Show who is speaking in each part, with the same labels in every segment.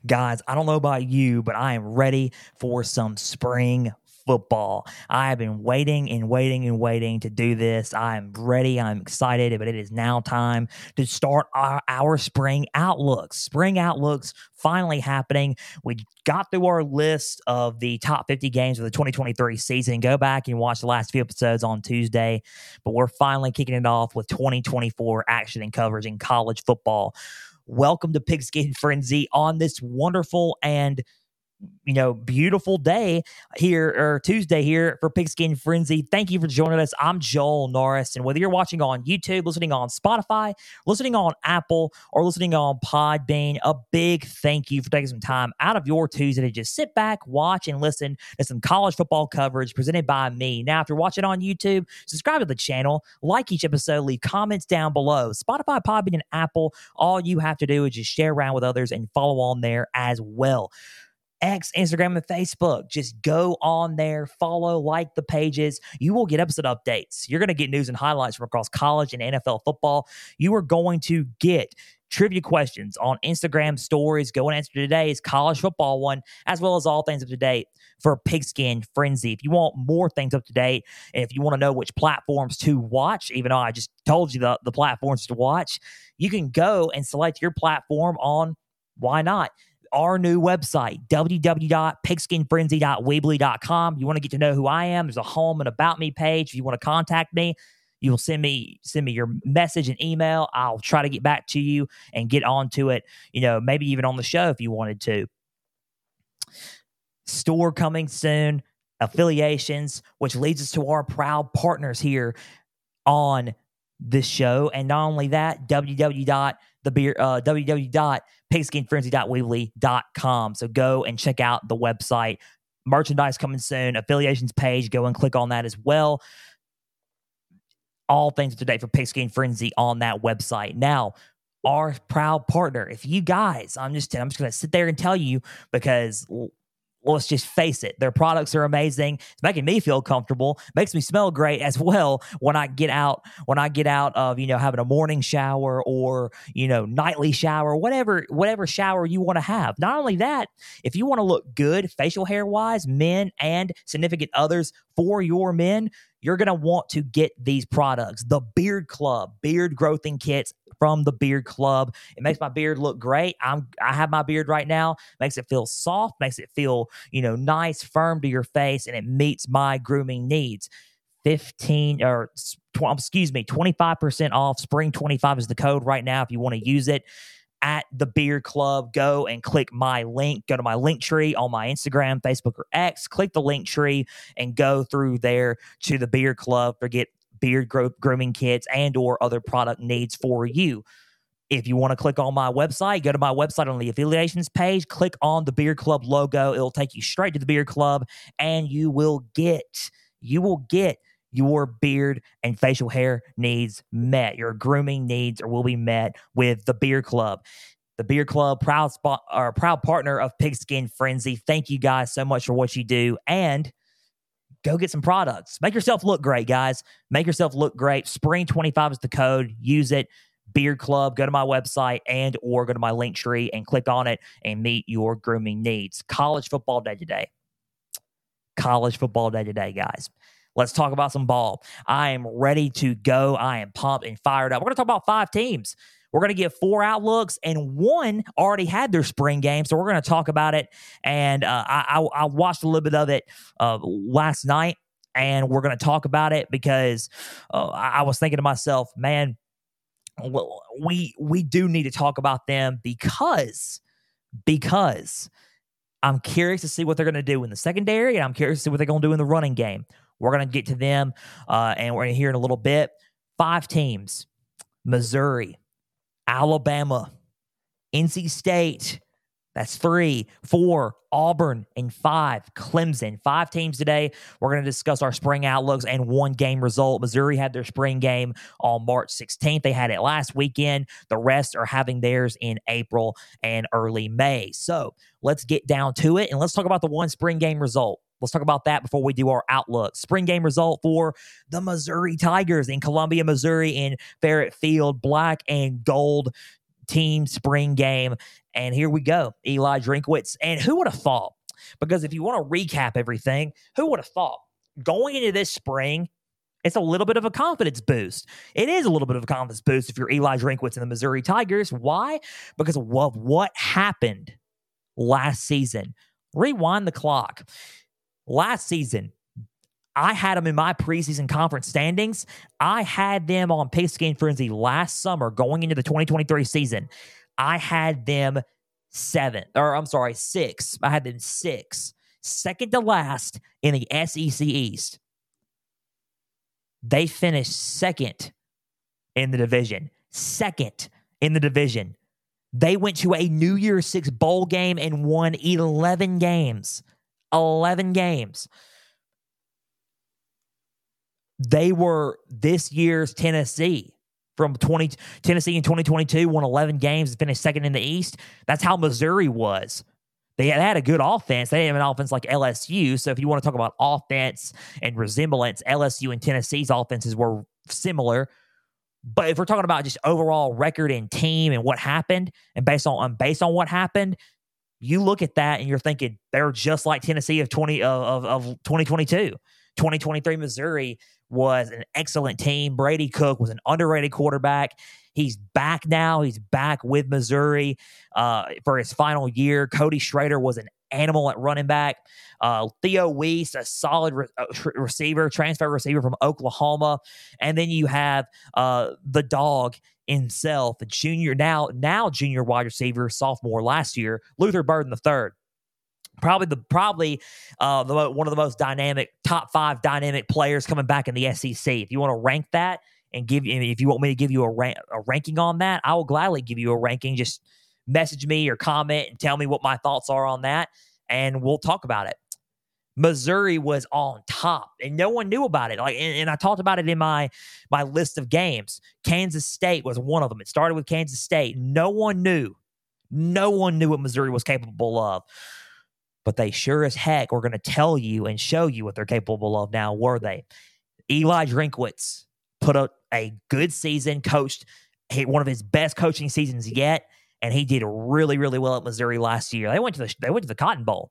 Speaker 1: Guys, I don't know about you, but I am ready for some spring football. I have been waiting and waiting and waiting to do this. I am ready. I'm excited, but it is now time to start our spring outlooks. Spring outlooks finally happening. We got through our list of the top 50 games of the 2023 season. Go back and watch the last few episodes on Tuesday, but we're finally kicking it off with 2024 action and coverage in college football. Welcome to Pigskin Frenzy on this wonderful and beautiful day here, or Tuesday here for Pigskin Frenzy. Thank you for joining us. I'm Joel Norris, and whether you're watching on YouTube, listening on Spotify, listening on Apple, or listening on Podbean, a big thank you for taking some time out of your Tuesday to just sit back, watch, and listen to some college football coverage presented by me. Now, if you're watching on YouTube, subscribe to the channel, like each episode, leave comments down below. Spotify, Podbean, and Apple, all you have to do is just share around with others and follow on there as well. X, Instagram, and Facebook. Just go on there, follow, like the pages. You will get episode updates. You're going to get news and highlights from across college and NFL football. You are going to get trivia questions on Instagram stories. Go and answer today's college football one, as well as all things up to date for Pigskin Frenzy. If you want more things up to date, and if you want to know which platforms to watch, even though I just told you the platforms to watch, you can go and select your platform on, why not, our new website, www.pigskinfrenzy.weebly.com. You want to get to know who I am, there's a home and about me page. If you want to contact me, you will send me your message and email. I'll try to get back to you and get onto it, maybe even on the show if you wanted to. Store coming soon, affiliations, which leads us to our proud partners here on this show. And not only that, www.pigskinfrenzy.weebly.com. So go and check out the website. Merchandise coming soon, affiliations page, go and click on that as well. All things today for Pigskin Frenzy on that website. Now, our proud partner, if you guys, I'm just going to sit there and tell you, because let's just face it, their products are amazing. It's making me feel comfortable. Makes me smell great as well when I get out of, having a morning shower or, nightly shower, whatever shower you want to have. Not only that, if you want to look good facial hair wise, men and significant others for your men, you're going to want to get these products. The Beard Club, beard growthing kits from the Beard Club. It makes my beard look great. I have my beard right now. Makes it feel soft, makes it feel, nice, firm to your face, and it meets my grooming needs. 25% off. Spring 25 is the code right now if you want to use it. At the Beard Club, go and click my link. Go to my link tree on my Instagram, Facebook, or X. Click the link tree and go through there to the Beard Club to get beard grooming kits and or other product needs for you. If you want to click on my website, go to my website on the affiliations page, click on the Beard Club logo. It'll take you straight to the Beard Club, and you will get your beard and facial hair needs met. Your grooming needs will be met with the Beard Club. The Beard Club, proud partner of Pigskin Frenzy. Thank you guys so much for what you do, and go get some products. Make yourself look great, guys. Make yourself look great. Spring 25 is the code. Use it. Beard Club. Go to my website and or go to my link tree and click on it and meet your grooming needs. College football day today. College football day today, guys. Let's talk about some ball. I am ready to go. I am pumped and fired up. We're going to talk about 5 teams. We're going to get 4 outlooks, and 1 already had their spring game, so we're going to talk about it. And I watched a little bit of it last night, and we're going to talk about it because I was thinking to myself, man, we do need to talk about them because I'm curious to see what they're going to do in the secondary, and I'm curious to see what they're going to do in the running game. We're going to get to them, and we're going to hear in a little bit. 5 teams: Missouri, Alabama, NC State. That's 3. 4, Auburn, and 5, Clemson. 5 teams today. We're going to discuss our spring outlooks and 1 game result. Missouri had their spring game on March 16th. They had it last weekend. The rest are having theirs in April and early May. So let's get down to it, and let's talk about the 1 spring game result. Let's talk about that before we do our outlook. Spring game result for the Missouri Tigers in Columbia, Missouri, in Farrett Field. Black and gold team spring game. And here we go, Eli Drinkwitz. And who would have thought? Because if you want to recap everything, who would have thought? Going into this spring, it's a little bit of a confidence boost. It is a little bit of a confidence boost if you're Eli Drinkwitz and the Missouri Tigers. Why? Because of what happened last season. Rewind the clock. Last season, I had them in my preseason conference standings. I had them on Pigskin Frenzy last summer going into the 2023 season. I had them 6. I had them 6. Second to last in the SEC East. They finished second in the division. Second in the division. They went to a New Year's Six bowl game and won 11 games. 11 games. They were this year's Tennessee. Tennessee in 2022 won 11 games and finished second in the East. That's how Missouri was. They had a good offense. They didn't have an offense like LSU. So if you want to talk about offense and resemblance, LSU and Tennessee's offenses were similar. But if we're talking about just overall record and team and what happened, and based on what happened, you look at that and you're thinking they're just like Tennessee of 2022. 2023 Missouri was an excellent team. Brady Cook was an underrated quarterback. He's back now. He's back with Missouri for his final year. Cody Schrader was an animal at running back. Theo Weiss, a solid receiver, transfer receiver from Oklahoma. And then you have the dog himself, the junior, now junior wide receiver, sophomore last year, Luther Burden III. Probably one of the most dynamic, top 5 dynamic players coming back in the SEC. If you want to rank that and if you want me to give you a ranking on that, I will gladly give you a ranking. Just message me or comment and tell me what my thoughts are on that, and we'll talk about it. Missouri was on top, and no one knew about it. And I talked about it in my list of games. Kansas State was one of them. It started with Kansas State. No one knew what Missouri was capable of. But they sure as heck were going to tell you and show you what they're capable of now, were they? Eli Drinkwitz put up a good season, coached one of his best coaching seasons yet, and he did really, really well at Missouri last year. They went to the Cotton Bowl.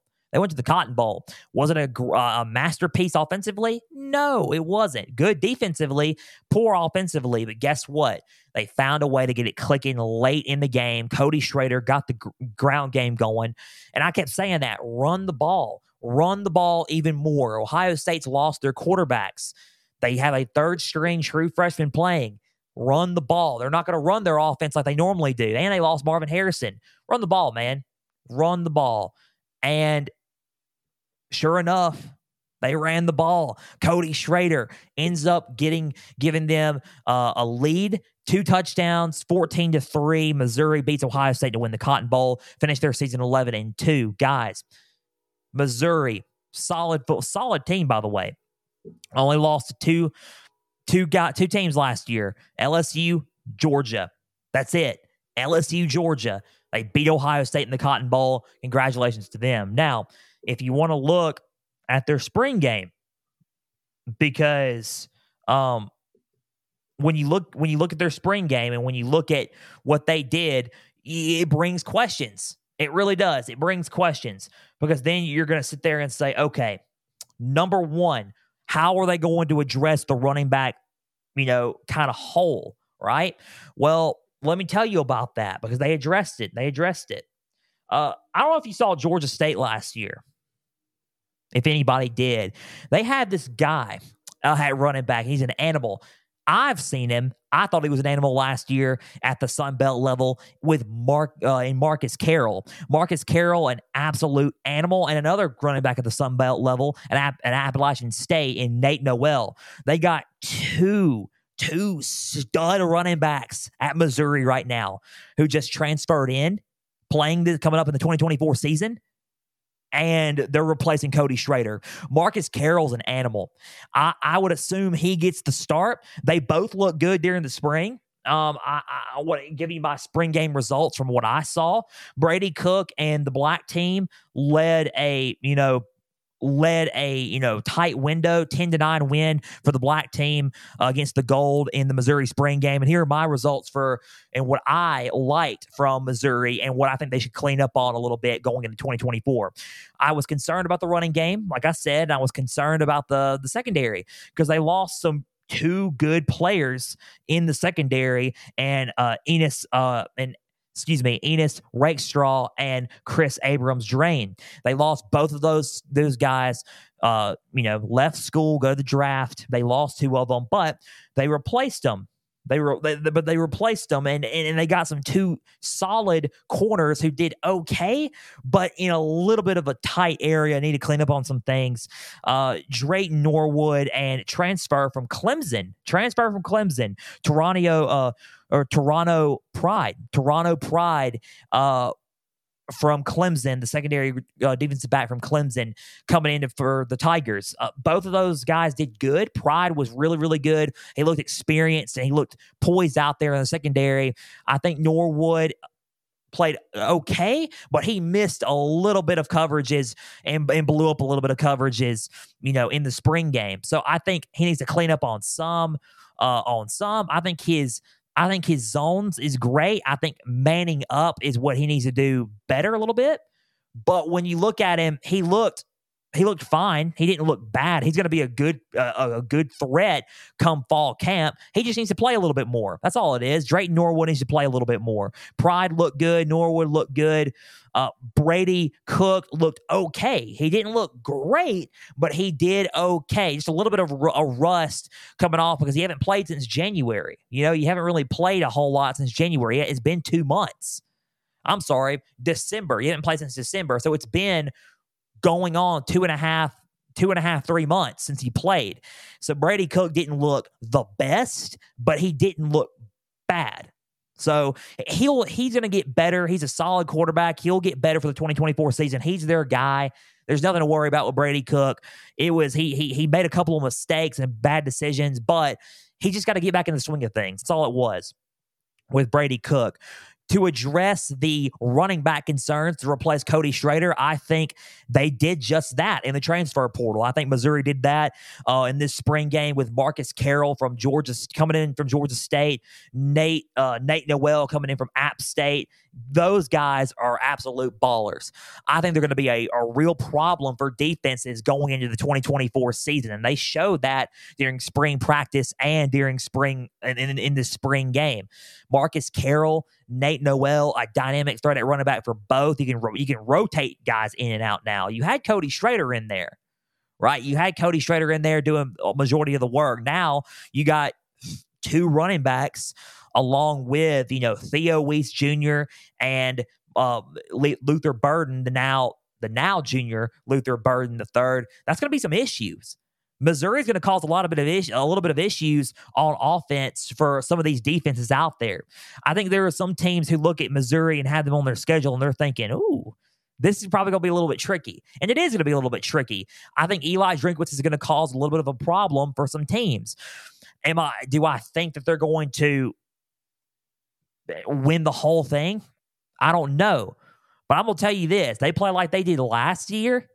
Speaker 1: Was it a masterpiece offensively? No, it wasn't. Good defensively, poor offensively. But guess what? They found a way to get it clicking late in the game. Cody Schrader got the ground game going. And I kept saying that. Run the ball. Run the ball even more. Ohio State's lost their quarterbacks. They have a third-string true freshman playing. Run the ball. They're not going to run their offense like they normally do. And they lost Marvin Harrison. Run the ball, man. Run the ball. And sure enough, they ran the ball. Cody Schrader ends up giving them a lead, 2 touchdowns, 14-3. Missouri beats Ohio State to win the Cotton Bowl, finish their season 11-2. Guys, Missouri, solid team, by the way. Only lost to two teams last year, LSU, Georgia. That's it. LSU, Georgia. They beat Ohio State in the Cotton Bowl. Congratulations to them. Now, if you want to look at their spring game, because when you look at their spring game and when you look at what they did, it brings questions. It really does. It brings questions, because then you're going to sit there and say, okay, number one, how are they going to address the running back, kind of hole, right? Well, let me tell you about that, because they addressed it. I don't know if you saw Georgia State last year. If anybody did, they had this guy at running back. He's an animal. I've seen him. I thought he was an animal last year at the Sun Belt level with Marcus Carroll. Marcus Carroll, an absolute animal, and another running back at the Sun Belt level at Appalachian State in Nate Noel. They got two stud running backs at Missouri right now who just transferred in, coming up in the 2024 season. And they're replacing Cody Schrader. Marcus Carroll's an animal. I would assume he gets the start. They both look good during the spring. I want to give you my spring game results from what I saw. Brady Cook and the black team led a led a tight window, 10-9 win for the black team against the gold in the Missouri spring game. And here are my results and what I liked from Missouri and what I think they should clean up on a little bit going into 2024. I was concerned about the running game, like I said. I was concerned about the secondary because they lost two good players in the secondary, and Enos Rakestraw and Chris Abrams-Drain. They lost both of those guys. Left school, go to the draft. They lost two of them, but they replaced them. They replaced them, and they got some two solid corners who did okay, but in a little bit of a tight area. Need to clean up on some things. Drayton Norwood and transfer from Clemson, Toronto Pride. From Clemson, the secondary defensive back from Clemson coming in for the Tigers. Both of those guys did good. Pride was really, really good. He looked experienced and he looked poised out there in the secondary. I think Norwood played okay, but he missed a little bit of coverages and blew up a little bit of coverages, in the spring game. So I think he needs to clean up on some. I think his zones is great. I think manning up is what he needs to do better a little bit. But when you look at him, he looked fine. He didn't look bad. He's going to be a good threat come fall camp. He just needs to play a little bit more. That's all it is. Drayton Norwood needs to play a little bit more. Pride looked good. Norwood looked good. Brady Cook looked okay. He didn't look great, but he did okay. Just a little bit of a rust coming off because he haven't played since January. You haven't really played a whole lot since January. It's been 2 months. I'm sorry, December. You haven't played since December. So it's been going on 2.5, 3 months since he played. So Brady Cook didn't look the best, but he didn't look bad. So he's going to get better. He's a solid quarterback. He'll get better for the 2024 season. He's their guy. There's nothing to worry about with Brady Cook. It was he made a couple of mistakes and bad decisions, but he just got to get back in the swing of things. That's all it was with Brady Cook. To address the running back concerns to replace Cody Schrader, I think they did just that in the transfer portal. I think Missouri did that in this spring game with Marcus Carroll from Georgia coming in from Georgia State, Nate Noel coming in from App State. Those guys are absolute ballers. I think they're going to be a real problem for defenses going into the 2024 season, and they showed that during spring practice and during spring in the spring game. Marcus Carroll, Nate Noel, a dynamic threat at running back for both. You can rotate guys in and out now. You had Cody Schrader in there, right? You had Cody Schrader in there doing a majority of the work. Now you got two running backs along with, Theo Weiss Jr. and Luther Burden, the now junior Luther Burden III. That's going to be some issues. Missouri's going to cause a little bit of issues on offense for some of these defenses out there. I think there are some teams who look at Missouri and have them on their schedule, and they're thinking, ooh, this is probably going to be a little bit tricky. And it is going to be a little bit tricky. I think Eli Drinkwitz is going to cause a little bit of a problem for some teams. Do I think that they're going to win the whole thing? I don't know. But I'm going to tell you this. They play like they did last year.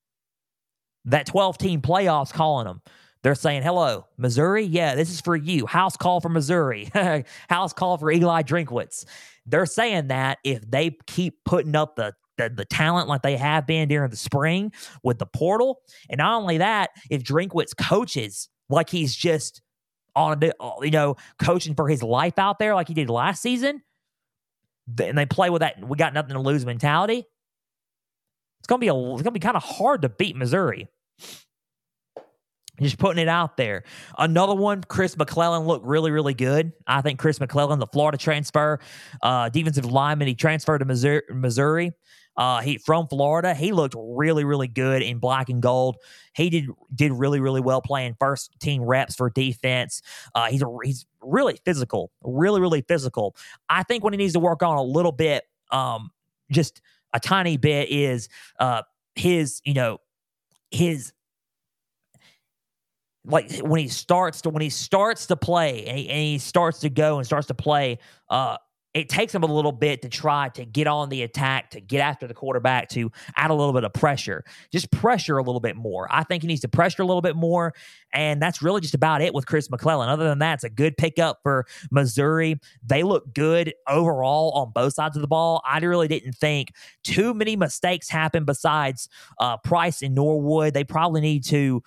Speaker 1: That 12-team playoffs calling them. They're saying, hello, Missouri? Yeah, this is for you. House call for Missouri. House call for Eli Drinkwitz. They're saying that if they keep putting up the talent like they have been during the spring with the portal, and not only that, if Drinkwitz coaches like he's just coaching for his life out there like he did last season, and they play with that we got nothing to lose mentality, it's gonna be kind of hard to beat Missouri. Just putting it out there. Another one, Chris McClellan looked really, really good. I think Chris McClellan, the Florida transfer, defensive lineman, he transferred to Missouri. He from Florida. He looked really, really good in black and gold. He did really, really well playing first team reps for defense. He's really physical, really, really physical. I think what he needs to work on a little bit, just a tiny bit, is his like when he starts to play and he starts to go and starts to play it takes them a little bit to try to get on the attack, to get after the quarterback, to add a little bit of pressure. Just pressure a little bit more. I think he needs to pressure a little bit more, and that's really just about it with Chris McClellan. Other than that, it's a good pickup for Missouri. They look good overall on both sides of the ball. I really didn't think too many mistakes happened besides Price and Norwood. They probably need to,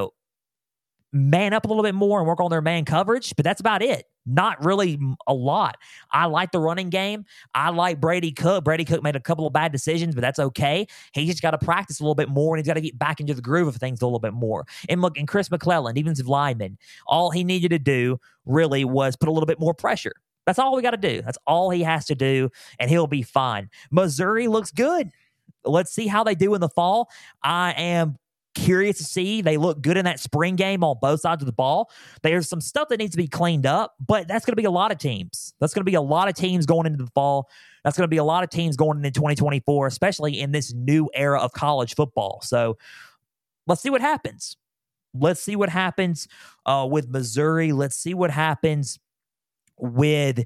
Speaker 1: man up a little bit more and work on their man coverage, but that's about it. Not really a lot. I like the running game. I like Brady Cook. Brady Cook made a couple of bad decisions, but that's okay. He just got to practice a little bit more, and he's got to get back into the groove of things a little bit more. And look, and Chris McClellan, defensive lineman, all he needed to do really was put a little bit more pressure. That's all we got to do. That's all he has to do, and he'll be fine. Missouri looks good. Let's see how they do in the fall. I am curious to see. They look good in that spring game on both sides of the ball. There's some stuff that needs to be cleaned up, but that's going to be a lot of teams. That's going to be a lot of teams going into the fall. That's going to be a lot of teams going into 2024, especially in this new era of college football. So let's see what happens. Let's see what happens with Missouri. Let's see what happens with,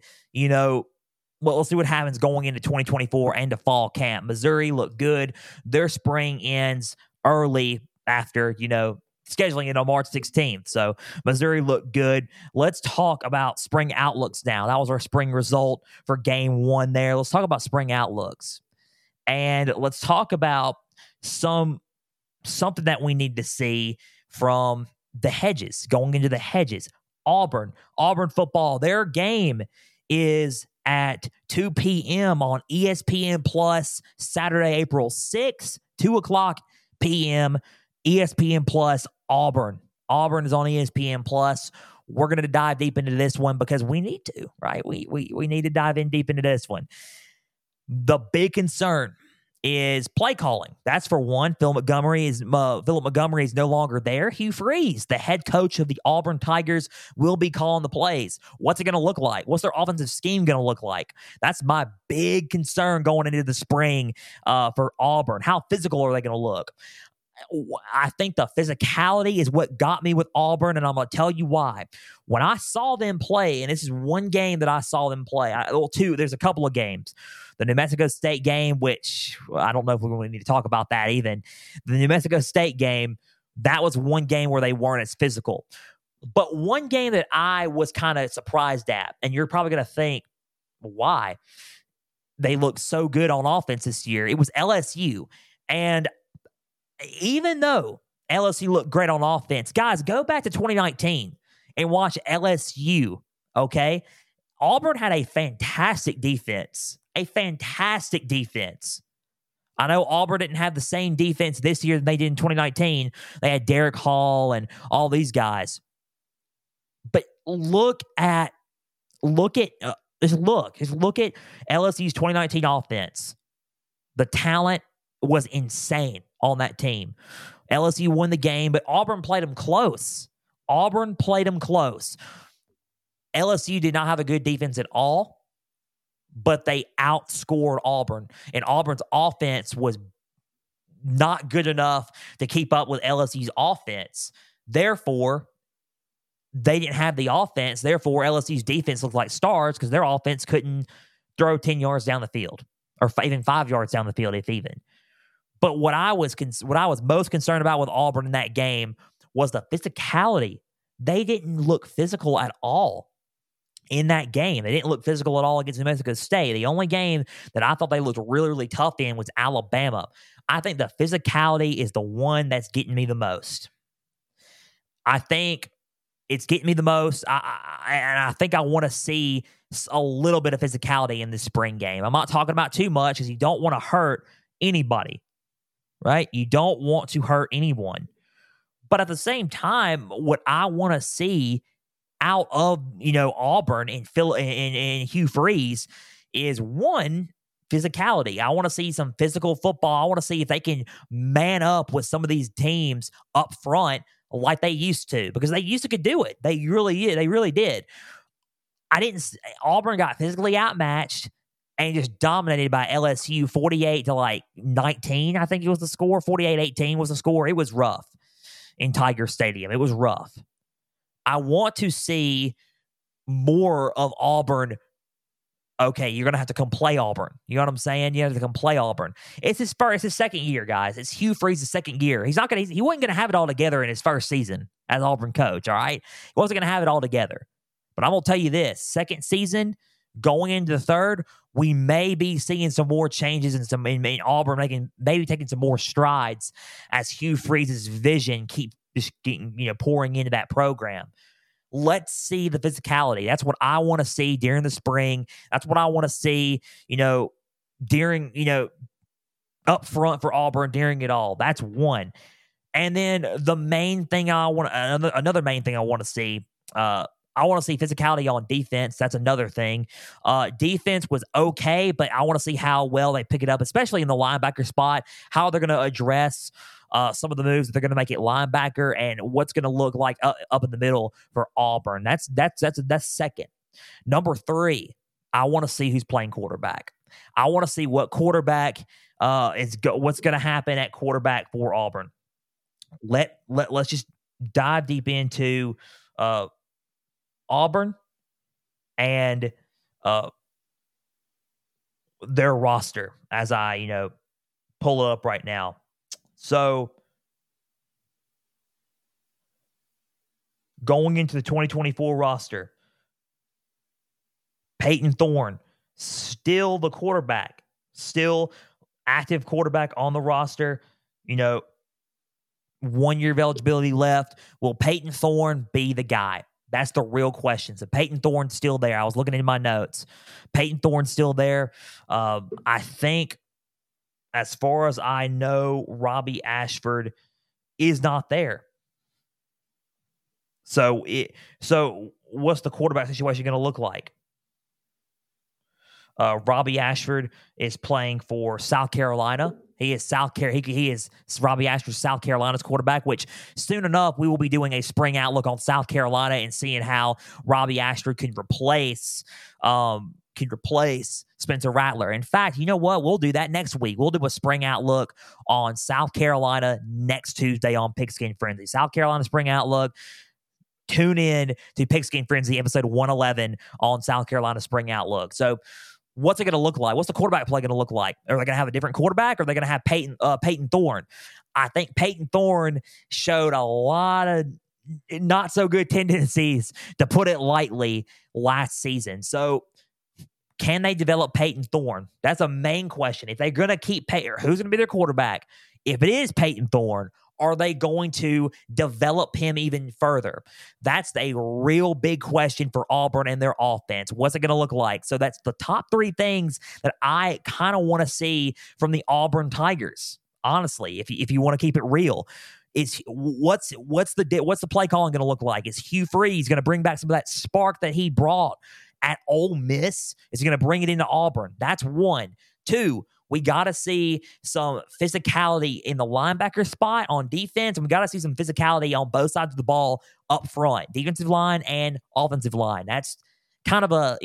Speaker 1: let's see what happens going into 2024 and to fall camp. Missouri looked good. Their spring ends early after, scheduling it on March 16th. So Missouri looked good. Let's talk about spring outlooks now. That was our spring result for game 1 there. Let's talk about spring outlooks. And let's talk about something that we need to see from the Hedges, going into the Hedges. Auburn football, their game is at 2 p.m. on ESPN Plus, Saturday, April 6th, 2 o'clock p.m., ESPN Plus, Auburn. Auburn is on ESPN Plus. We're going to dive deep into this one because we need to, right? We need to dive in deep into this one. The big concern is play calling. That's for one. Philip Montgomery is no longer there. Hugh Freeze, the head coach of the Auburn Tigers, will be calling the plays. What's it going to look like? What's their offensive scheme going to look like? That's my big concern going into the spring for Auburn. How physical are they going to look? I think the physicality is what got me with Auburn, and I'm going to tell you why. When I saw them play, and this is one game that I saw them play, there's a couple of games. The New Mexico State game, which I don't know if we really need to talk about that even. The New Mexico State game, that was one game where they weren't as physical. But one game that I was kind of surprised at, and you're probably going to think, why? They looked so good on offense this year. It was LSU. And even though LSU looked great on offense, guys, go back to 2019 and watch LSU, okay? Auburn had a fantastic defense. I know Auburn didn't have the same defense this year than they did in 2019. They had Derek Hall and all these guys. But look at LSU's 2019 offense. The talent was insane on that team. LSU won the game, but Auburn played them close. LSU did not have a good defense at all, but they outscored Auburn. And Auburn's offense was not good enough to keep up with LSU's offense. Therefore, they didn't have the offense. Therefore, LSU's defense looked like stars because their offense couldn't throw 10 yards down the field or even 5 yards down the field, if even. But what I was most concerned about with Auburn in that game was the physicality. They didn't look physical at all in that game. They didn't look physical at all against New Mexico State. The only game that I thought they looked really, really tough in was Alabama. I think the physicality is the one that's getting me the most. I think it's getting me the most. I think I want to see a little bit of physicality in this spring game. I'm not talking about too much because you don't want to hurt anybody. Right? You don't want to hurt anyone. But at the same time, what I want to see out of, Auburn and Hugh Freeze is one, physicality. I want to see some physical football. I want to see if they can man up with some of these teams up front like they used to, because they used to could do it. They really did. Auburn got physically outmatched and just dominated by LSU 48-19, I think it was the score. 48-18 was the score. It was rough in Tiger Stadium. It was rough. I want to see more of Auburn okay, you're going to have to come play Auburn. You know what I'm saying? You have to come play Auburn. It's his second year, guys. It's Hugh Freeze's second year. He wasn't going to have it all together in his first season as Auburn coach, all right? He wasn't going to have it all together. But I'm going to tell you this, second season, going into the third, we may be seeing some more changes and in Auburn maybe taking some more strides as Hugh Freeze's vision keeps just getting, pouring into that program. Let's see the physicality. That's what I want to see during the spring. That's what I want to see, during, up front for Auburn during it all. That's one. And then the main thing another main thing I want to see, I want to see physicality on defense. That's another thing. Defense was okay, but I want to see how well they pick it up, especially in the linebacker spot, how they're going to address some of the moves that they're going to make it linebacker and what's going to look like up in the middle for Auburn. That's second. Number 3, I want to see who's playing quarterback. I want to see what quarterback what's going to happen at quarterback for Auburn. Let's just dive deep into Auburn and their roster as I pull it up right now. So going into the 2024 roster, Payton Thorne, still the quarterback, still active quarterback on the roster. 1 year of eligibility left. Will Payton Thorne be the guy? That's the real question. So Payton Thorne's still there. I was looking in my notes. Payton Thorne's still there. I think, as far as I know, Robbie Ashford is not there. So what's the quarterback situation going to look like? Robbie Ashford is playing for South Carolina. He is Robbie Ashford's South Carolina's quarterback, which soon enough we will be doing a spring outlook on South Carolina and seeing how Robbie Ashford can replace Spencer Rattler. In fact, you know what? We'll do that next week. We'll do a spring outlook on South Carolina next Tuesday on Pigskin Frenzy. South Carolina spring outlook. Tune in to Pigskin Frenzy episode 111 on South Carolina spring outlook. So what's it going to look like? What's the quarterback play going to look like? Are they going to have a different quarterback? Or are they going to have Payton Thorne? I think Payton Thorne showed a lot of not so good tendencies, to put it lightly, last season. So can they develop Payton Thorne? That's a main question. If they're going to keep Payton, who's going to be their quarterback? If it is Payton Thorne, are they going to develop him even further? That's a real big question for Auburn and their offense. What's it going to look like? So that's the top 3 things that I kind of want to see from the Auburn Tigers. Honestly, if you want to keep it real, is what's the play calling going to look like? Is Hugh Freeze going to bring back some of that spark that he brought at Ole Miss? Is he going to bring it into Auburn? That's 1. 2, we got to see some physicality in the linebacker spot on defense, and we got to see some physicality on both sides of the ball up front, defensive line and offensive line. That's kind of a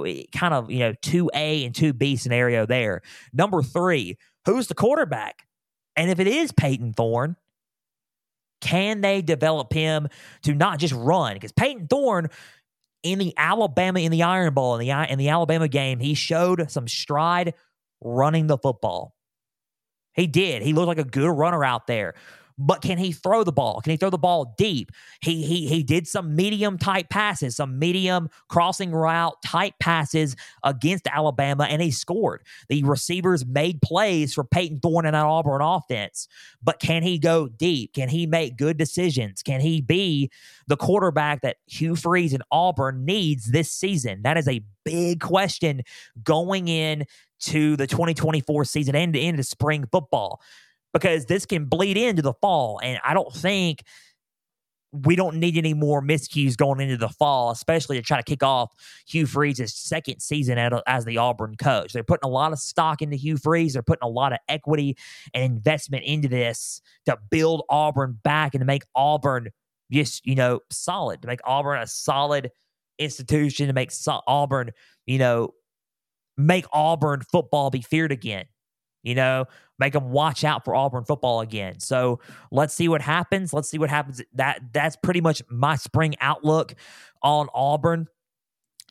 Speaker 1: 2A and 2B scenario there. Number 3, who's the quarterback? And if it is Payton Thorne, can they develop him to not just run? Because Payton Thorne, in the Iron Bowl, in the Alabama game, he showed some stride running the football. He did. He looked like a good runner out there. But can he throw the ball? Can he throw the ball deep? He did some medium type passes, some medium crossing route type passes against Alabama, and he scored. The receivers made plays for Payton Thorne and that Auburn offense. But can he go deep? Can he make good decisions? Can he be the quarterback that Hugh Freeze and Auburn needs this season? That is a big question going in to the 2024 season and into spring football, because this can bleed into the fall. And I don't think we don't need any more miscues going into the fall, especially to try to kick off Hugh Freeze's second season as the Auburn coach. They're putting a lot of stock into Hugh Freeze. They're putting a lot of equity and investment into this to build Auburn back and to make Auburn just, solid, to make Auburn a solid institution, to make Auburn, make Auburn football be feared again. Make them watch out for Auburn football again. So let's see what happens. That's pretty much my spring outlook on Auburn.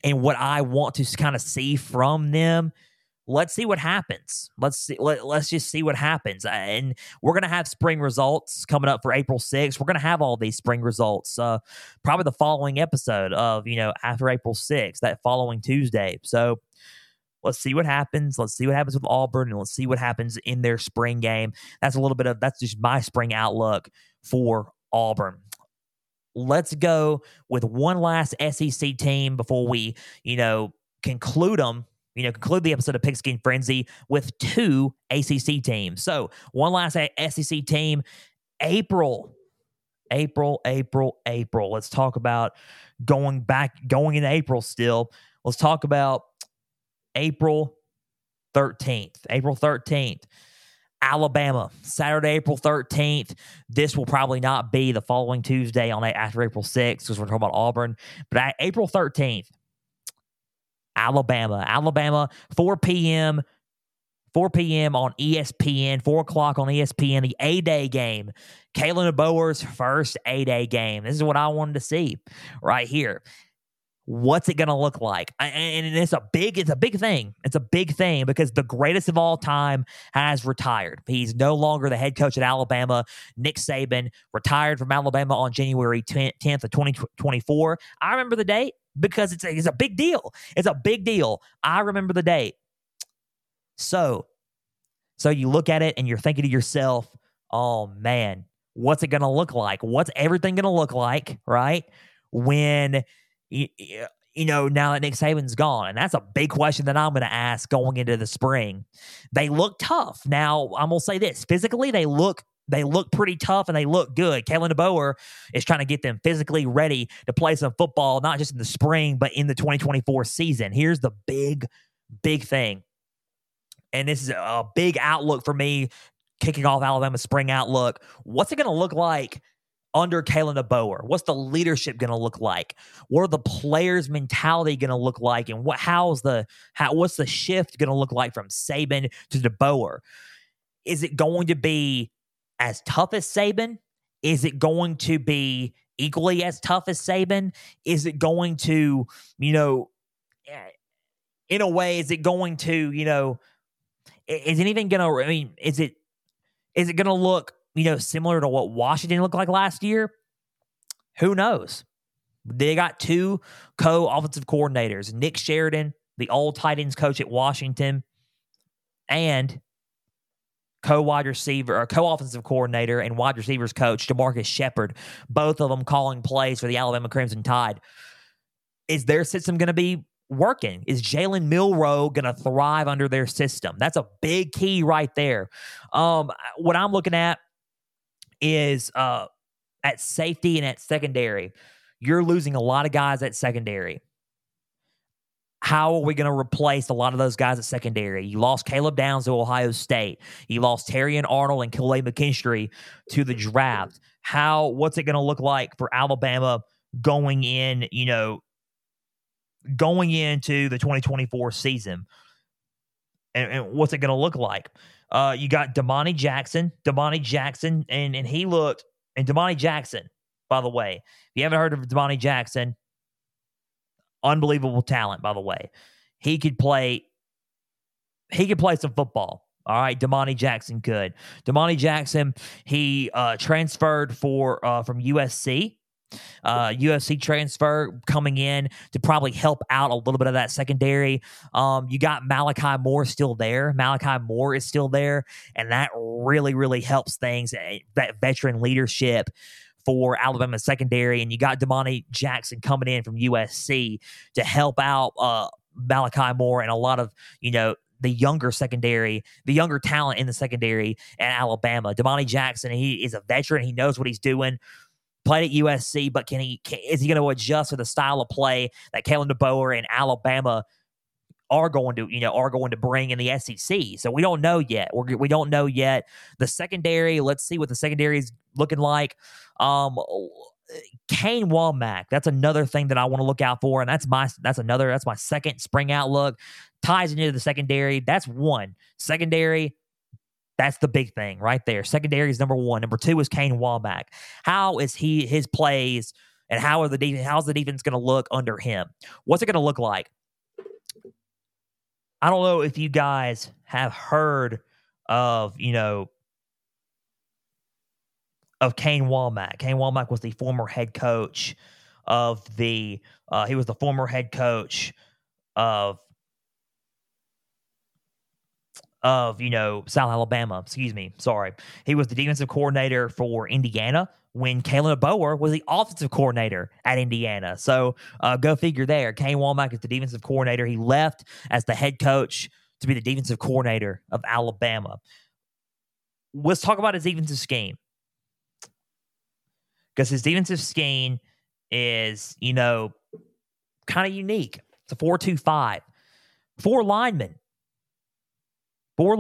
Speaker 1: and what I want to kind of see from them. Let's see what happens. Let's just see what happens. And we're going to have spring results coming up for April 6th. We're going to have all these spring results probably the following episode of, after April 6th, that following Tuesday. So let's see what happens. Let's see what happens with Auburn, and let's see what happens in their spring game. That's just my spring outlook for Auburn. Let's go with one last SEC team before we, conclude them. Conclude the episode of Pigskin Frenzy with two ACC teams. So one last SEC team, April. Let's talk about going into April still. Let's talk about April 13th. Alabama, Saturday, April 13th. This will probably not be the following Tuesday after April 6th because we're talking about Auburn. But April 13th, Alabama, 4 p.m. on ESPN, 4 o'clock on ESPN, the A-Day game. Kalen DeBoer's first A-Day game. This is what I wanted to see right here. What's it going to look like? And it's a big thing. It's a big thing because the greatest of all time has retired. He's no longer the head coach at Alabama. Nick Saban retired from Alabama on January 10th of 2024. I remember the date because it's a big deal. It's a big deal. I remember the date. So you look at it and you're thinking to yourself, oh man, what's it going to look like? What's everything going to look like, right? When now that Nick Saban's gone. And that's a big question that I'm going to ask going into the spring. They look tough. Now, I'm going to say this. Physically, they look pretty tough and they look good. Kalen DeBoer is trying to get them physically ready to play some football, not just in the spring, but in the 2024 season. Here's the big thing. And this is a big outlook for me, kicking off Alabama's spring outlook. What's it going to look like under Kalen DeBoer? What's the leadership going to look like? What are the players' mentality going to look like? And what's the shift going to look like from Saban to DeBoer? Is it going to be as tough as Saban? Is it going to be equally as tough as Saban? Is it going to, in a way, is it going to, is it even going to, is it going to look, similar to what Washington looked like last year? Who knows? They got two co-offensive coordinators, Nick Sheridan, the old tight ends coach at Washington, and co-offensive coordinator and wide receivers coach, DeMarcus Shepard, both of them calling plays for the Alabama Crimson Tide. Is their system going to be working? Is Jalen Milroe going to thrive under their system? That's a big key right there. What I'm looking at is at safety and at secondary. You're losing a lot of guys at secondary. How are we going to replace a lot of those guys at secondary? You lost Caleb Downs to Ohio State. You lost Terrion Arnold and Kalei McKinstry to the draft. What's it going to look like for Alabama going into the 2024 season? And what's it going to look like? You got Damani Jackson, and he looked, and Damani Jackson, by the way, if you haven't heard of Damani Jackson, unbelievable talent, by the way. He could play some football. All right, Damani Jackson could. Damani Jackson, he transferred from USC. USC transfer coming in to probably help out a little bit of that secondary. You got Malachi Moore still there. Malachi Moore is still there, and that really, really helps things, that veteran leadership for Alabama secondary. And you got Damani Jackson coming in from USC to help out Malachi Moore and a lot of, the younger talent in the secondary at Alabama. Damani Jackson, he is a veteran. He knows what he's doing. Played at USC, but is he going to adjust to the style of play that Kalen DeBoer and Alabama are going to bring in the SEC? So we don't know yet. We don't know yet. The secondary, let's see what the secondary is looking like. Kane Wommack, that's another thing that I want to look out for, and that's my second spring outlook. Ties into the secondary. That's one. Secondary, that's the big thing right there. Secondary is number one. Number two is Kane Wommack. How is his plays And how's the defense going to look under him? What's it going to look like? I don't know if you guys have heard of, of Kane Wommack. Kane Wommack was the former head coach of the South Alabama. Excuse me. Sorry. He was the defensive coordinator for Indiana when Kalen DeBoer was the offensive coordinator at Indiana. So go figure there. Kane Wommack is the defensive coordinator. He left as the head coach to be the defensive coordinator of Alabama. Let's talk about his defensive scheme. Because his defensive scheme is, kind of unique. It's a 4-2-5. Four linemen. 4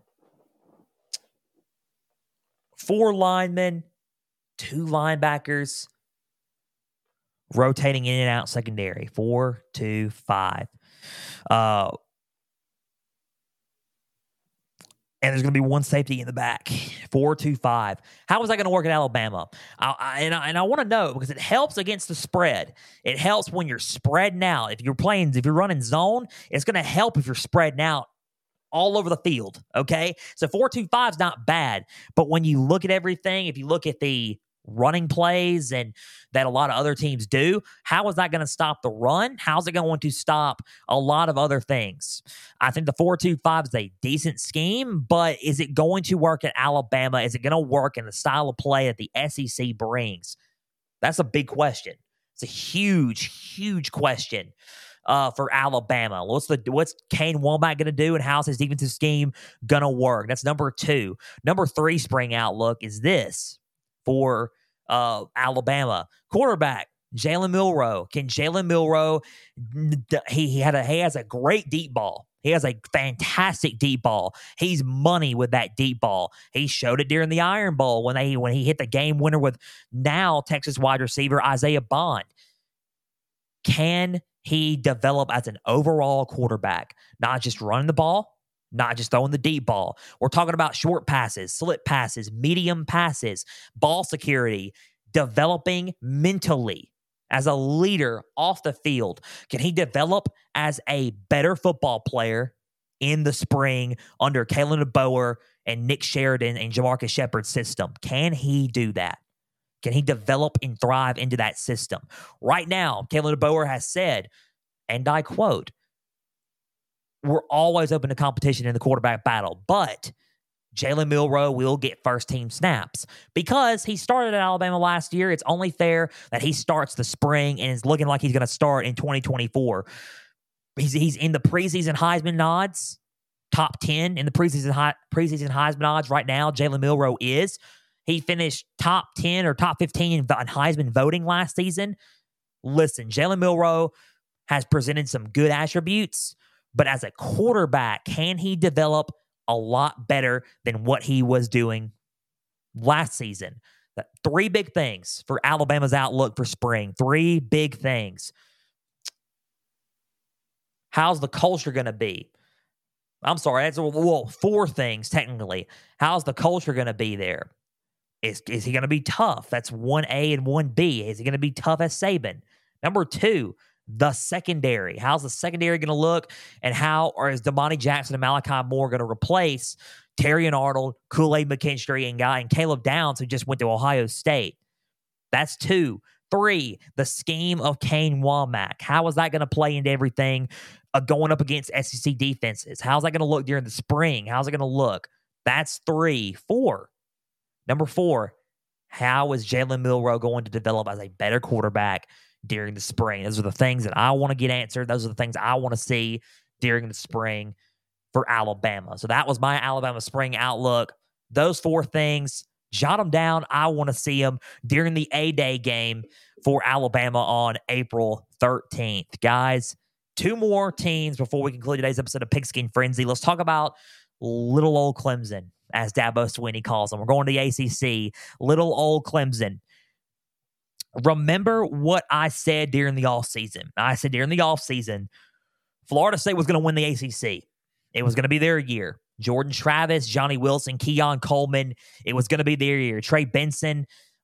Speaker 1: linemen, 2 linebackers, rotating in and out secondary. 4-2-5. And there's going to be 1 safety in the back. 4-2-5. How is that going to work at Alabama? I want to know, because it helps against the spread. It helps when you're spreading out. If you're running zone, it's going to help if you're spreading out all over the field, okay? So 4-2-5 is not bad, but when you look at everything, if you look at the running plays and that a lot of other teams do, how is that going to stop the run? How's it going to stop a lot of other things? I think the 4-2-5 is a decent scheme, but is it going to work at Alabama? Is it going to work in the style of play that the SEC brings? That's a big question. It's a huge, huge question. For Alabama. What's Kane Wommack going to do, and how's his defensive scheme going to work? That's number 2. Number 3 spring outlook is this for Alabama. Quarterback, Jalen Milroe. Can Jalen Milroe, he has a great deep ball. He has a fantastic deep ball. He's money with that deep ball. He showed it during the Iron Bowl when he hit the game winner with now Texas wide receiver Isaiah Bond. Can he develop as an overall quarterback, not just running the ball, not just throwing the deep ball? We're talking about short passes, slip passes, medium passes, ball security, developing mentally as a leader off the field. Can he develop as a better football player in the spring under Kalen DeBoer and Nick Sheridan and Jamarcus Shepard's system? Can he do that? Can he develop and thrive into that system? Right now, Kalen DeBoer has said, and I quote, "We're always open to competition in the quarterback battle, but Jalen Milroe will get first-team snaps." Because he started at Alabama last year, it's only fair that he starts the spring and is looking like he's going to start in 2024. He's in the preseason Heisman odds, top 10 in the preseason Heisman odds right now. Jalen Milroe is. He finished top 10 or top 15 in Heisman voting last season. Listen, Jalen Milroe has presented some good attributes, but as a quarterback, can he develop a lot better than what he was doing last season? 3 big things for Alabama's outlook for spring. 3 big things. How's the culture going to be? I'm sorry, that's 4 things technically. How's the culture going to be there? Is he going to be tough? That's 1A and 1B. Is he going to be tough as Saban? Number 2, the secondary. How's the secondary going to look? And is Damani Jackson and Malachi Moore going to replace Terrion Arnold, Kool-Aid McKinstry, and Caleb Downs, who just went to Ohio State? That's 2. 3, the scheme of Kane Wommack. How is that going to play into everything going up against SEC defenses? How's that going to look during the spring? How's it going to look? That's 3. 4. Number 4, how is Jalen Milroe going to develop as a better quarterback during the spring? Those are the things that I want to get answered. Those are the things I want to see during the spring for Alabama. So that was my Alabama spring outlook. Those 4 things, jot them down. I want to see them during the A-Day game for Alabama on April 13th. Guys, 2 more teams before we conclude today's episode of Pigskin Frenzy. Let's talk about little old Clemson, as Dabo Swinney calls them. We're going to the ACC. Little old Clemson. Remember what I said during the offseason. I said during the offseason, Florida State was going to win the ACC. It was going to be their year. Jordan Travis, Johnny Wilson, Keon Coleman. It was going to be their year. Trey Benson,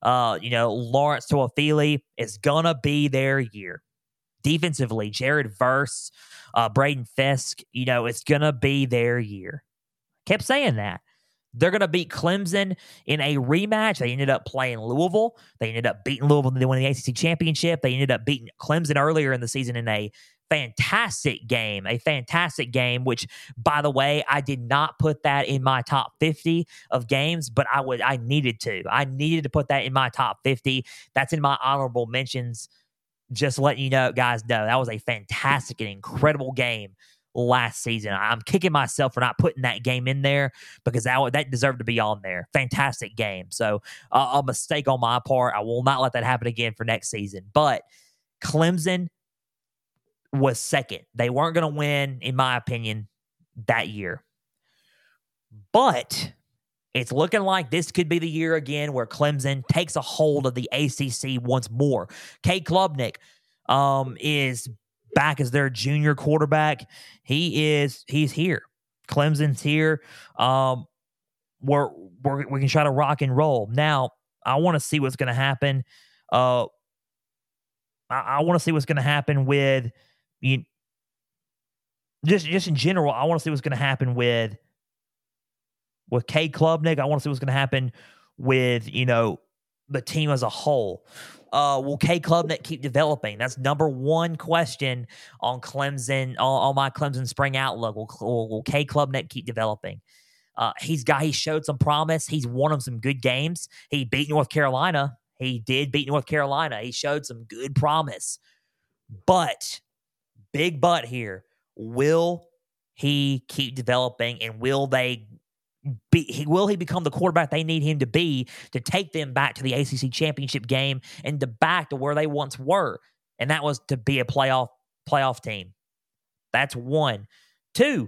Speaker 1: Lawrence Toafili is going to be their year. Defensively, Jared Verse, Braden Fisk, it's going to be their year. Kept saying that. They're going to beat Clemson in a rematch. They ended up playing Louisville. They ended up beating Louisville. They won the ACC championship. They ended up beating Clemson earlier in the season in a fantastic game, which, by the way, I did not put that in my top 50 of games, but I needed to. I needed to put that in my top 50. That's in my honorable mentions. Just letting you know, guys, know that was a fantastic and incredible game last season. I'm kicking myself for not putting that game in there because that deserved to be on there. Fantastic game. So a mistake on my part. I will not let that happen again for next season. But Clemson was second. They weren't going to win, in my opinion, that year. But it's looking like this could be the year again where Clemson takes a hold of the ACC once more. Cade Klubnik is back as their junior quarterback. He's here. Clemson's here. We can try to rock and roll. Now, I want to see what's going to happen. I want to see what's going to happen with just in general. I want to see what's going to happen with Cade Klubnik. I want to see what's going to happen with the team as a whole. Will Cade Klubnik keep developing? That's number one question on Clemson, on my Clemson spring outlook. Will Cade Klubnik keep developing? He showed some promise. He's won some good games. He beat North Carolina. He did beat North Carolina. He showed some good promise. But, big but here, will he keep developing, and will he become the quarterback they need him to be to take them back to the ACC championship game and back to where they once were? And that was to be a playoff team. That's one. Two,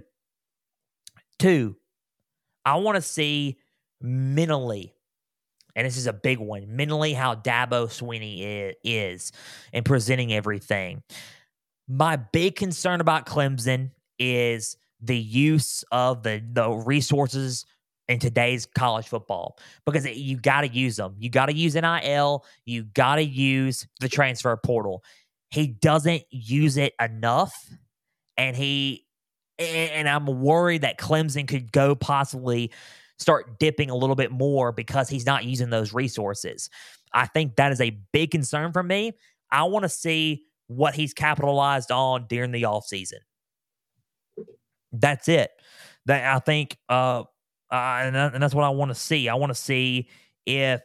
Speaker 1: I want to see mentally, and this is a big one, mentally how Dabo Swinney is in presenting everything. My big concern about Clemson is the use of the resources in today's college football, because you got to use them. You got to use NIL. You got to use the transfer portal. He doesn't use it enough, and I'm worried that Clemson could go possibly start dipping a little bit more because he's not using those resources. I think that is a big concern for me. I want to see what he's capitalized on during the offseason. That's it. That I think, and that's what I want to see. I want to see if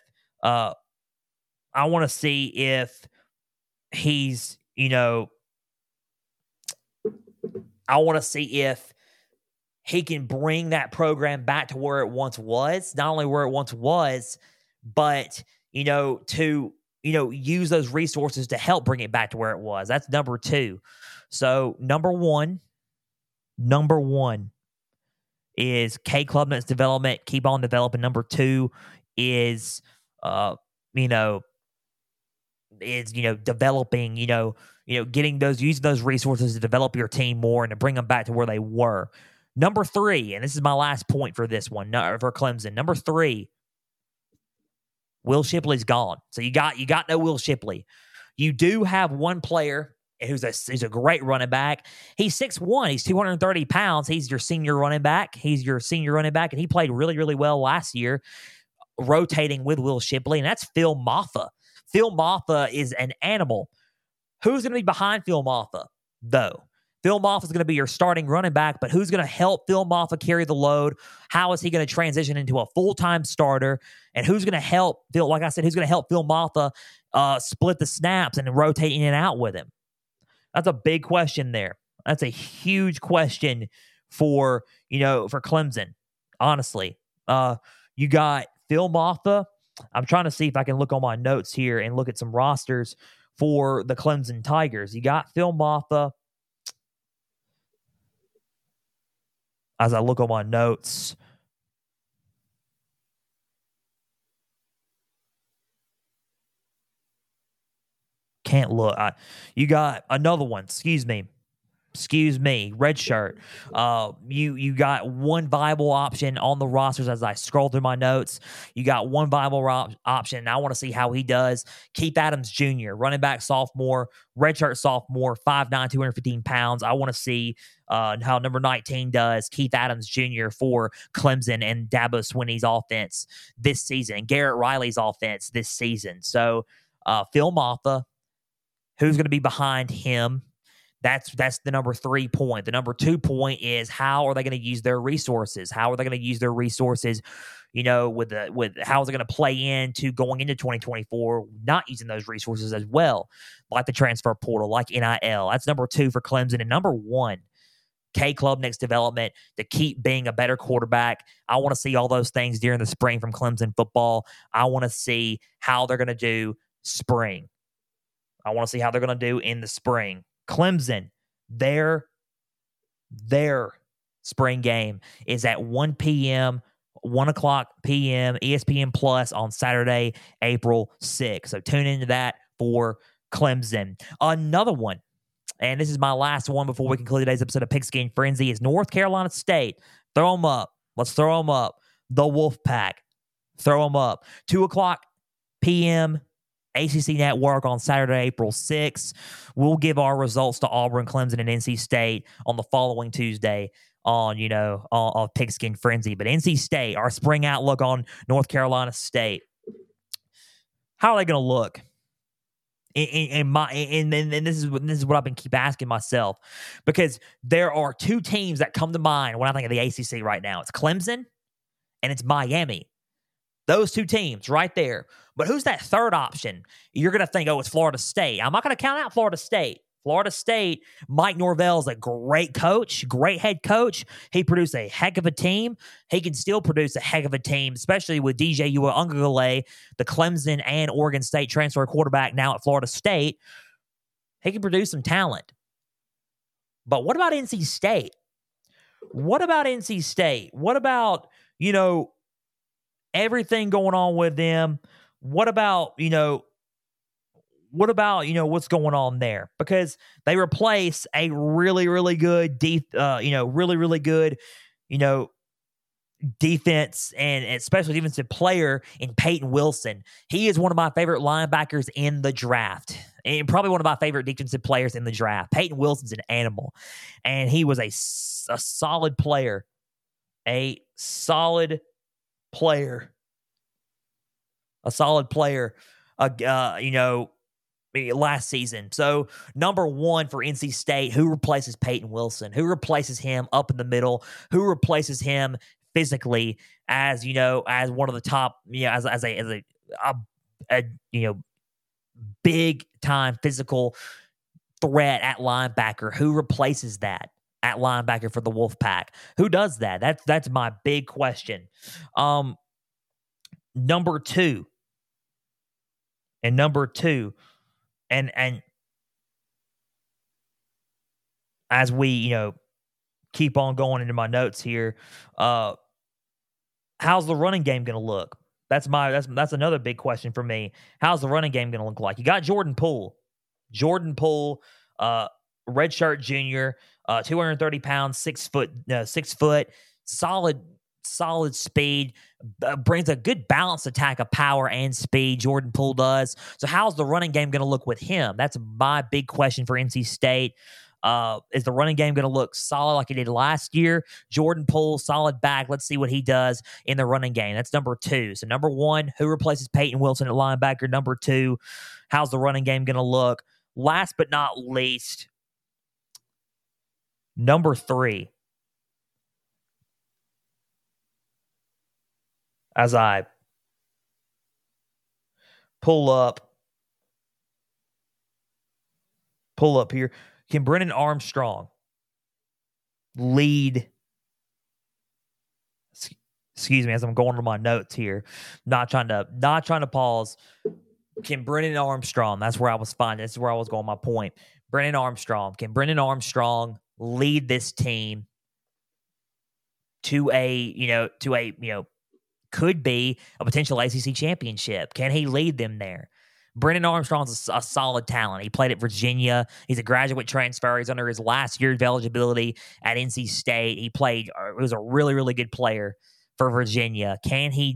Speaker 1: he's, I want to see if he can bring that program back to where it once was. Not only where it once was, but to use those resources to help bring it back to where it was. That's number two. So number one is Cade Klubnik's development. Keep on developing. Number two is developing, using those resources to develop your team more and to bring them back to where they were. Number three, and this is my last point for this one, for Clemson. Number three, Will Shipley's gone. So you got no Will Shipley. You do have one player who's a great running back. He's 6'1". He's 230 pounds. He's your senior running back. And he played really, really well last year, rotating with Will Shipley, and that's Phil Mafah. Phil Mafah is an animal. Who's going to be behind Phil Mafah, though? Phil Mafah is going to be your starting running back, but who's going to help Phil Mafah carry the load? How is he going to transition into a full-time starter? And who's going to help Phil, like I said, who's going to help Phil Mafah split the snaps and rotate in and out with him? That's a big question there. That's a huge question for Clemson, honestly. You got Phil Mafah. I'm trying to see if I can look on my notes here and look at some rosters for the Clemson Tigers. You got Phil Mafah. As I look on my notes, can't look. You got another one. Excuse me. Excuse me, redshirt. You got one viable option on the rosters as I scroll through my notes. You got one viable option. I want to see how he does. Keith Adams Jr., running back sophomore, redshirt sophomore, 5'9", 215 pounds. I want to see how number 19 does, Keith Adams Jr. for Clemson and Dabo Swinney's offense this season, Garrett Riley's offense this season. So Phil Mafah, who's going to be behind him? That's the number 3 point. The number 2 point is how are they going to use their resources? How are they going to use their resources? With how is it going to play into going into 2024? Not using those resources as well, like the transfer portal, like NIL. That's number 2 for Clemson. And number 1, K Klubnik's development to keep being a better quarterback. I want to see all those things during the spring from Clemson football. I want to see how they're going to do spring. I want to see how they're going to do in the spring. Clemson, their spring game is at 1 p.m., 1 o'clock p.m., ESPN Plus on Saturday, April 6th. So tune into that for Clemson. Another one, and this is my last one before we conclude today's episode of Pigskin Frenzy, is North Carolina State. Throw them up. Let's throw them up. The Wolfpack. Throw them up. 2 o'clock p.m., ACC Network on Saturday, April 6th. We'll give our results to Auburn, Clemson, and NC State on the following Tuesday on Pigskin Frenzy. But NC State, our spring outlook on North Carolina State. How are they going to look? And this is what I've been keep asking myself, because there are 2 teams that come to mind when I think of the ACC right now. It's Clemson and it's Miami. Those 2 teams right there. But who's that third option? You're going to think, oh, it's Florida State. I'm not going to count out Florida State. Florida State, Mike Norvell is a great coach, great head coach. He produced a heck of a team. He can still produce a heck of a team, especially with DJ Uiagalelei, the Clemson and Oregon State transfer quarterback now at Florida State. He can produce some talent. But what about NC State? What about NC State? What about, everything going on with them? What about, what's going on there? Because they replace a really, really good, really good, defense and special defensive player in Peyton Wilson. He is one of my favorite linebackers in the draft, and probably one of my favorite defensive players in the draft. Peyton Wilson's an animal, and he was a solid player, last season. So number 1 for NC State, who replaces Peyton Wilson? Who replaces him up in the middle? Who replaces him physically as one of the top, as a big time physical threat at linebacker? Who replaces that at linebacker for the Wolfpack? Who does that? That's my big question. Number two, and as we keep on going into my notes here, how's the running game going to look? That's another big question for me. How's the running game going to look like? You got Jordan Poole, redshirt junior, 230 pounds, 6 foot, solid speed, brings a good balanced attack of power and speed. Jordan Poole does. So how's the running game going to look with him? That's my big question for NC State. Is the running game going to look solid like it did last year? Jordan Poole, solid back. Let's see what he does in the running game. That's number 2. So number 1, who replaces Peyton Wilson at linebacker? Number 2, how's the running game going to look? Last but not least, number 3. As I pull up here, can Brennan Armstrong lead? Excuse me, as I'm going to my notes here, not trying to pause. Can Brennan Armstrong? That's where I was finding. This is where I was going. My point. Brennan Armstrong. Can Brennan Armstrong lead this team to a could be a potential ACC championship? Can he lead them there? Brennan Armstrong's a solid talent. He played at Virginia. He's a graduate transfer. He's under his last year of eligibility at NC State. He was a really, really good player for Virginia. Can he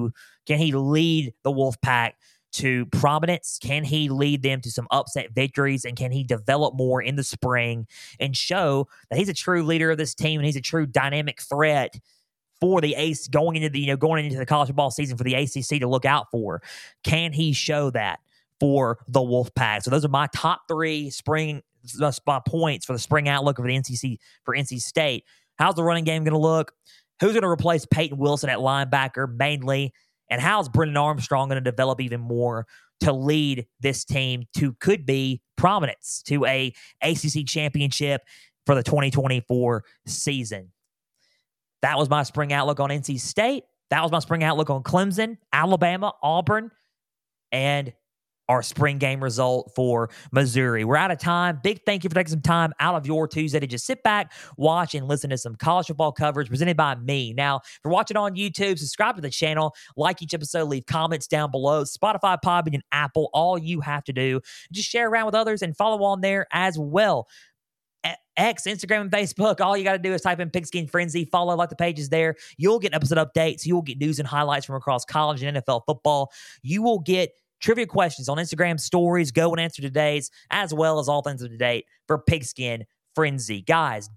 Speaker 1: lead the Wolfpack to prominence? Can he lead them to some upset victories? And can he develop more in the spring and show that he's a true leader of this team and he's a true dynamic threat for the ACC going into the college football season for the ACC to look out for? Can he show that for the Wolfpack? So those are my top 3 spring points for the spring outlook for NC State. How's the running game going to look? Who's going to replace Peyton Wilson at linebacker mainly? And how's Brennan Armstrong going to develop even more to lead this team to could be prominence to a ACC championship for the 2024 season? That was my spring outlook on NC State. That was my spring outlook on Clemson, Alabama, Auburn, and our spring game result for Missouri. We're out of time. Big thank you for taking some time out of your Tuesday to just sit back, watch, and listen to some college football coverage presented by me. Now, if you're watching on YouTube, subscribe to the channel, like each episode, leave comments down below. Spotify, Podbean, and Apple. All you have to do is just share around with others and follow on there as well. X, Instagram, and Facebook. All you got to do is type in Pigskin Frenzy, follow, like the pages there. You'll get episode updates. You'll get news and highlights from across college and NFL football. You will get trivia questions on Instagram stories, go and answer today's, as well as all things up to date for Pigskin Frenzy. Guys,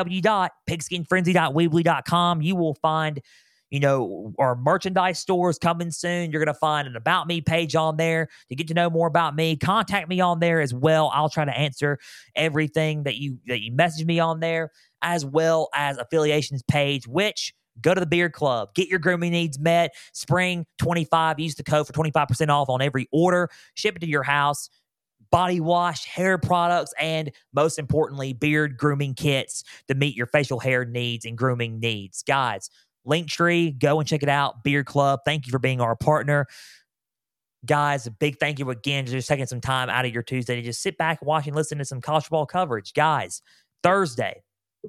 Speaker 1: www.pigskinfrenzy.weebly.com. You will find, our merchandise stores coming soon. You're going to find an About Me page on there to get to know more about me. Contact me on there as well. I'll try to answer everything that you message me on there, as well as affiliations page, which go to the Beard Club. Get your grooming needs met. Spring 25. Use the code for 25% off on every order. Ship it to your house. Body wash, hair products, and most importantly, beard grooming kits to meet your facial hair needs and grooming needs. Guys, Linktree, go and check it out. Beard Club, thank you for being our partner. Guys, a big thank you again for just taking some time out of your Tuesday to just sit back, watch, and listen to some college football coverage. Guys, Thursday,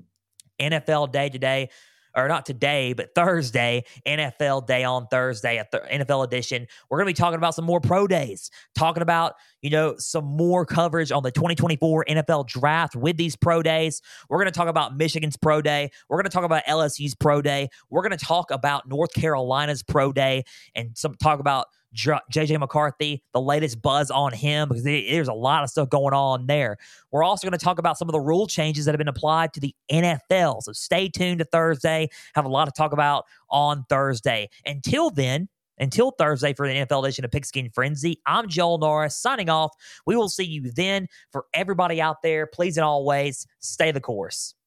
Speaker 1: NFL Day today. Or not today, but Thursday, NFL Day on Thursday, NFL edition. We're going to be talking about some more pro days, talking about, some more coverage on the 2024 NFL draft with these pro days. We're going to talk about Michigan's pro day. We're going to talk about LSU's pro day. We're going to talk about North Carolina's pro day and talk about JJ McCarthy, the latest buzz on him, because there's a lot of stuff going on there. We're also going to talk about some of the rule changes that have been applied to the NFL. So stay tuned to Thursday. Have a lot to talk about on Thursday. Until Thursday for the NFL edition of Pigskin Frenzy, I'm Joel Norris signing off. We will see you then. For everybody out there, please and always stay the course.